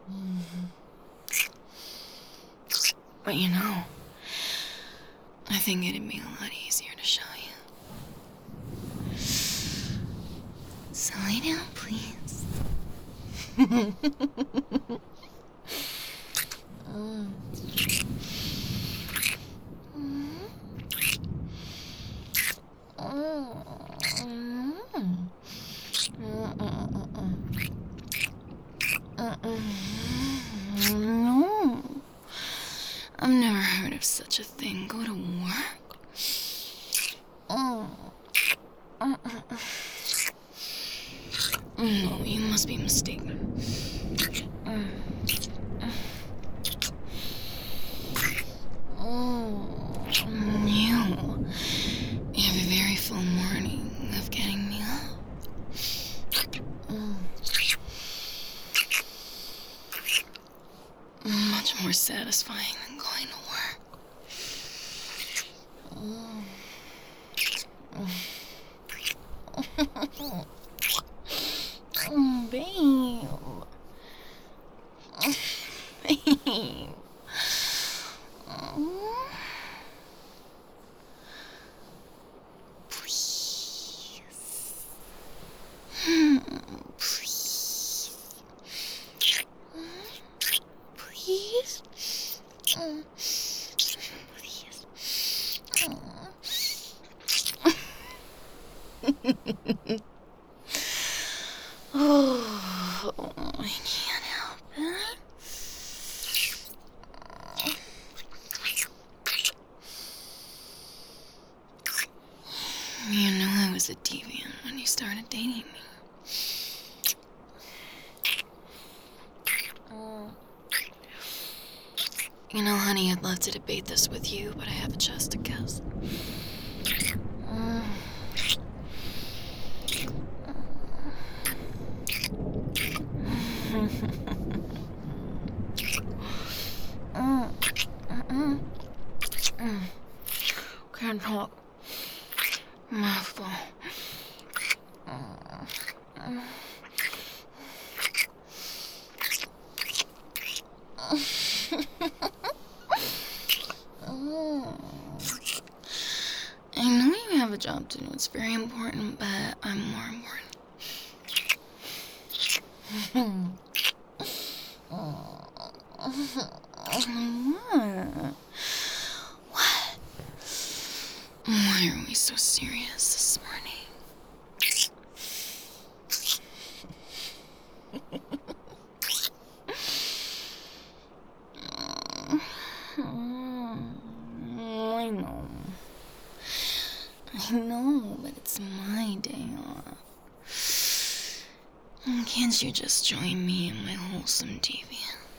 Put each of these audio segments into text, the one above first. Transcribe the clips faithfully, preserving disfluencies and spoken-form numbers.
But you know, I think it'd be a lot easier to show you. So lay down, please. mm. No. I've never heard of such a thing. Go to work? No, you must be mistaken. You. You have a very full morning of getting me up. Much more satisfying than going to work. Babe. Babe. Please. Please. Please. Please. Oh, I can't help it. You knew I was a deviant when you started dating me. You know, honey, I'd love to debate this with you, but I have a just to guess. Can't talk. Mouthful. I know you have a job to do. It's very important, but I'm more important. What? What? Why are we so serious this morning? I know. I know, but it's my day off. Can't you just join me in my wholesome deviant?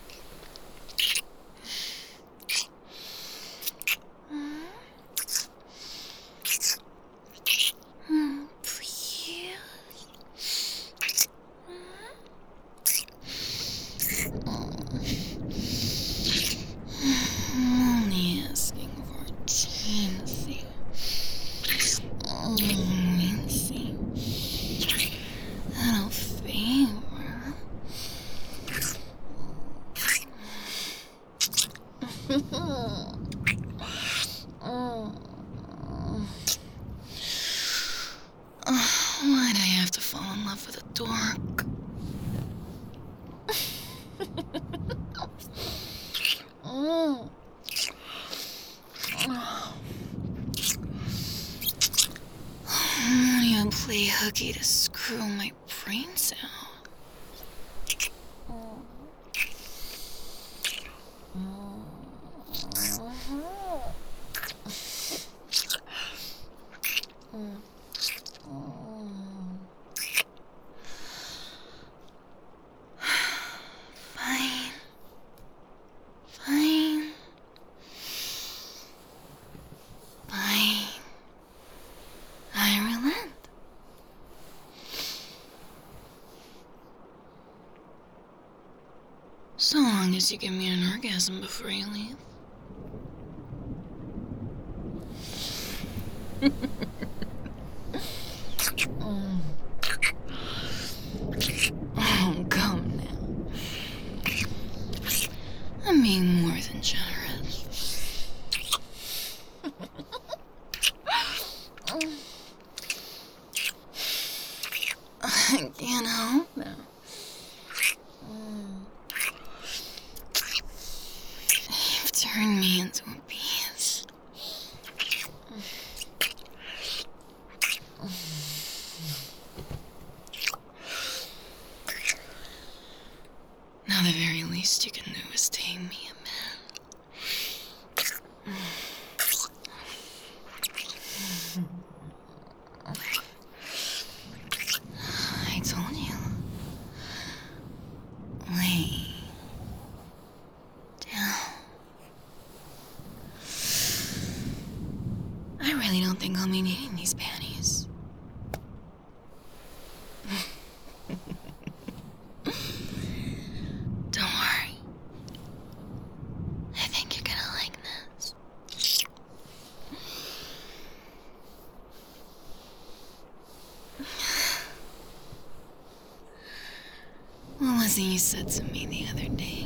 Why'd I have to fall in love with a dork? mm. You play hooky to screw my brains out. Fine. Fine. Fine. I relent. So long as you give me an orgasm before you leave. Oh, come now. I'm being more than generous. I can't help it. You've turned me into a beast. Now the very least you can do is tame me a bit. I told you. Lay down. I really don't think I'll be needing these panties. Don't worry. I think you're gonna like this. What was it you said to me the other day?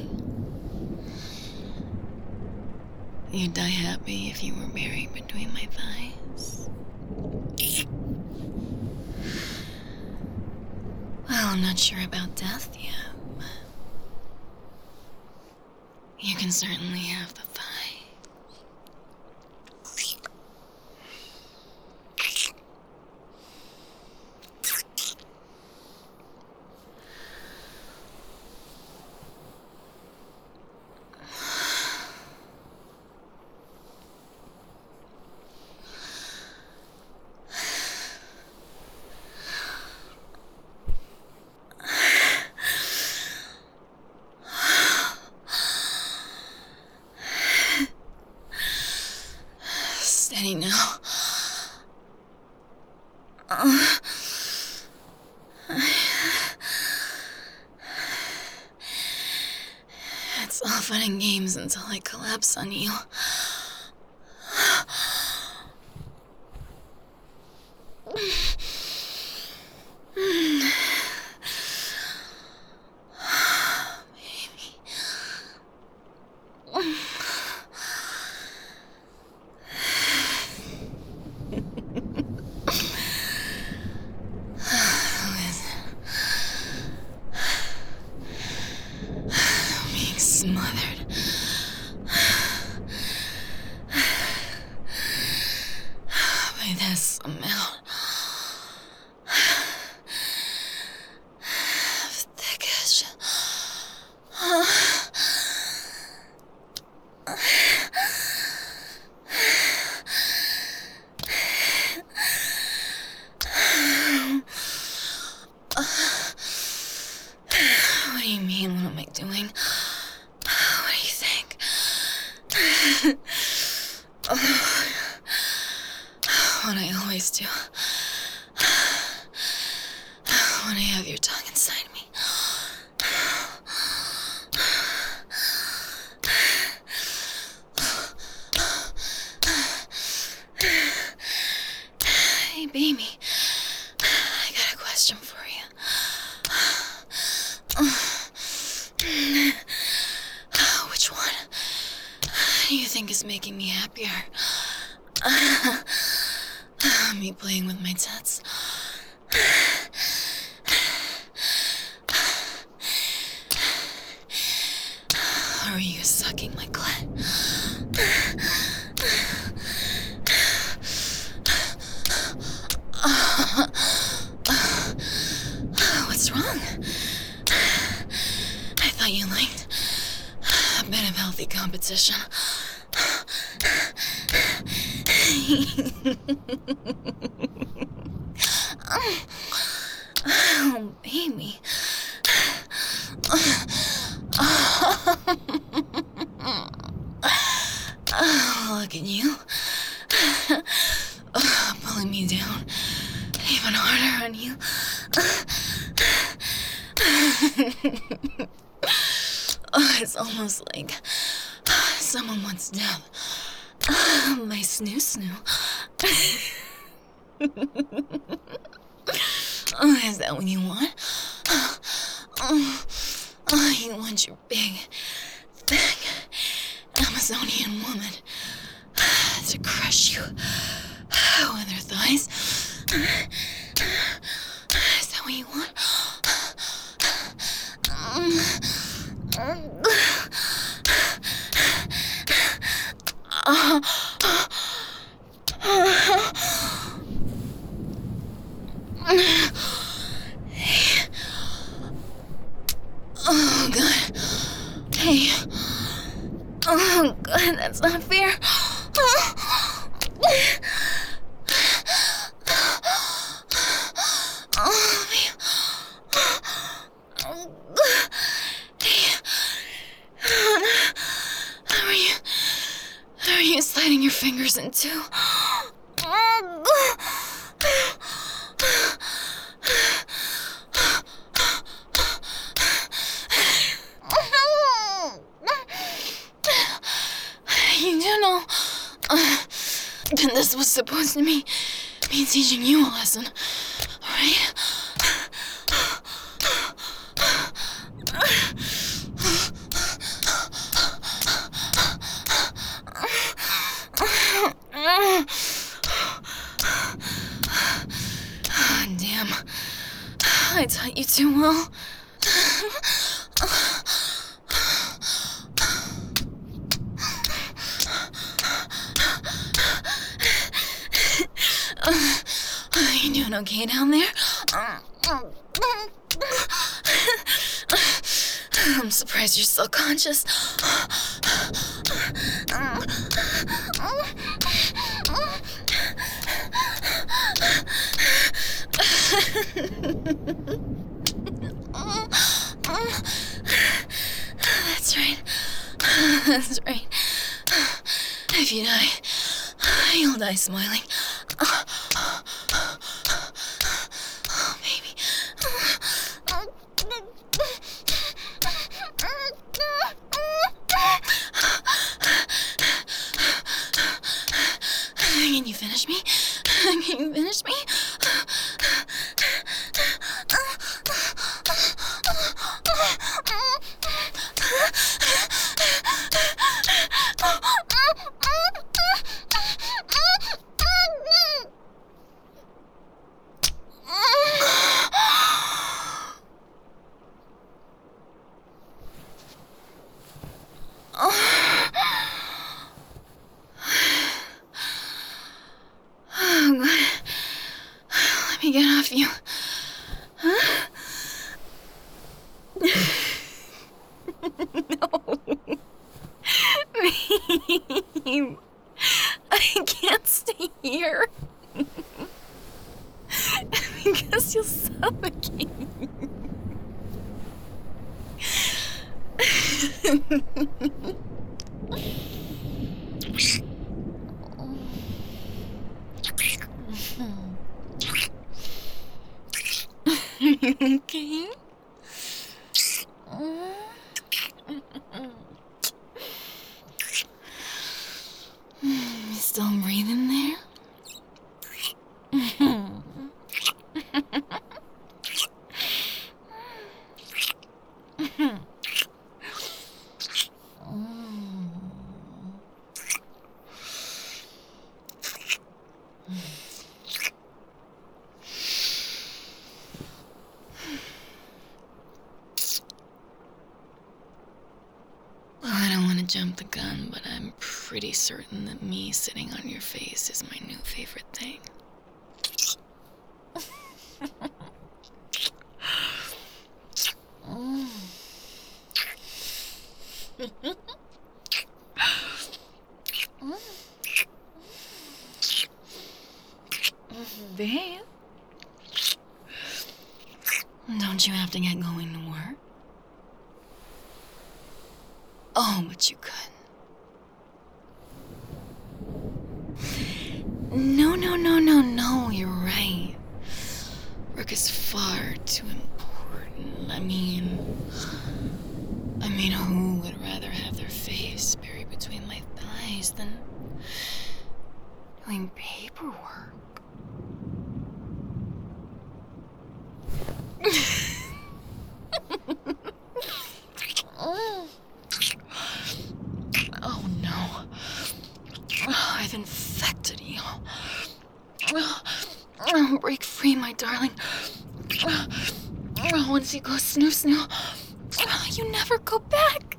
You'd die happy if you were buried between my thighs. Well, I'm not sure about death yet, but you can certainly have the thigh. Steady now. Uh, it's all fun and games until I collapse on you. Smothered by this amount of thickish. What do you mean? What am I doing? What I always do when I have your tongue inside me. Hey, baby, I got a question for you. Which one do you think is making me happier? Me playing with my tits? Or are you sucking my clit? What's wrong? I thought you liked a bit of healthy competition. Oh, baby. Oh, look at you. Oh, pulling me down even harder on you. Oh, it's almost like someone wants death. My snoo snoo. Oh, is that what you want? Oh, oh, you want your big, thick, Amazonian woman to crush you with her thighs. Is that what you want? Oh, God. Hey. Oh, God, that's not fair. Oh, man. Hey. How are you? How are you sliding your fingers into? You do know uh, this was supposed to be me teaching you a lesson, right? Damn, I taught you too well. Uh, you doing okay down there? I'm surprised you're still conscious. That's right. That's right. If you die, you'll die smiling. Oh, baby. Can you finish me? Can you finish me? Oh, God. Let me get off you. Huh? No. Babe. I can't stay here. Because you'll suffocate. Okay. You still breathing there? I don't want to jump the gun, but I'm pretty certain that me sitting on your face is my new favorite thing. Babe, don't you have to get going to work? Oh, but you could. No, no, no, no, no, you're right. Work is far too important. I mean, I mean, who would rather have their face buried between my thighs than doing paperwork? Oh infected you. Oh, break free, my darling. Oh, once you go snoo snoo, oh, you never go back.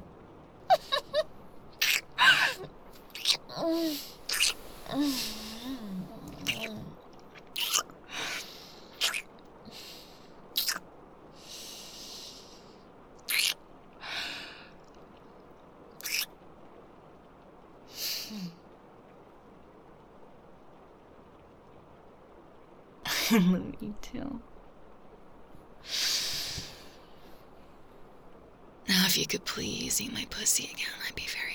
I love you too. Now, if you could please eat my pussy again, I'd be very